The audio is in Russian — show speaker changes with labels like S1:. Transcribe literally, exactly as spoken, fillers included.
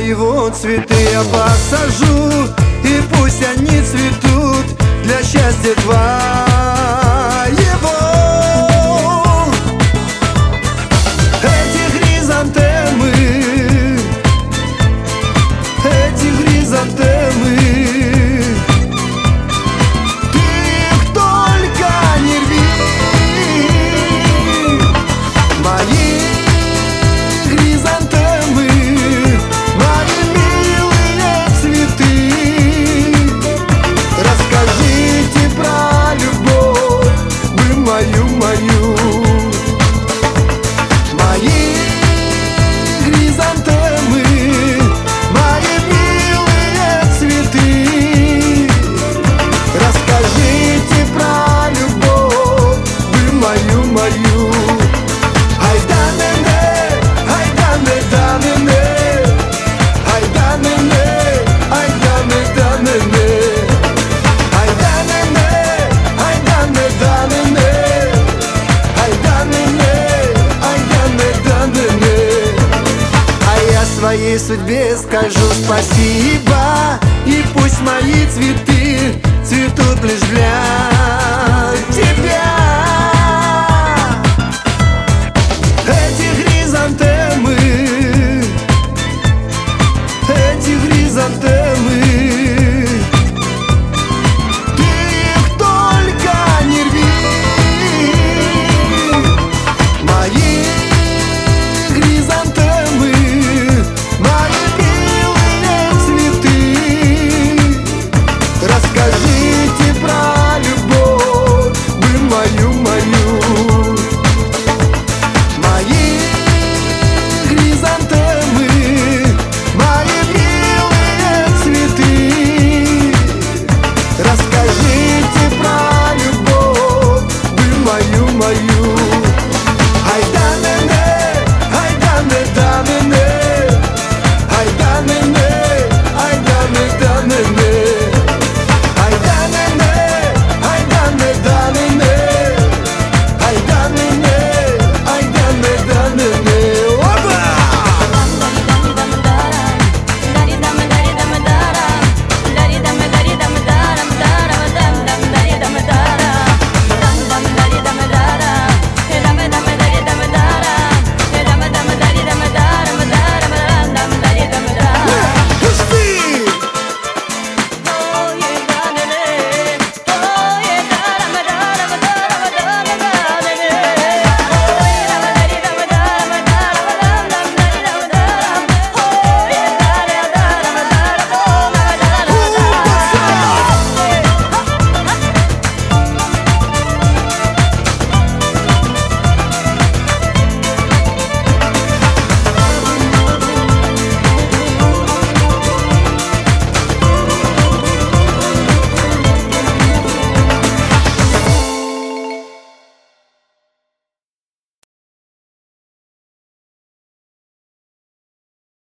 S1: его цветы я посажу, и пусть они цветут для счастья твоего. Эти хризантемы, эти хризантемы, ты их только не рви. Мои хризантемы, мои милые цветы, расскажите про любовь вы мою, мою. Мои хризантемы, мои милые цветы, расскажите про любовь вы мою, мою. Ай да не не, ай да не да не не, ай да не не, ай да не да не не, ай да не не, ай да не да не не, ай да не не, ай да не да не не. А я своей судьбе скажу спасибо, и пусть мои цветы цветут лишь для тебя. Эти хризантемы, эти хризантемы, ты их только не рви. Мои хризантемы, мои милые цветы, расскажите про любовь вы мою, мою. Мои хризантемы, мои милые цветы, расскажите про любовь вы мою, мою. Ай да не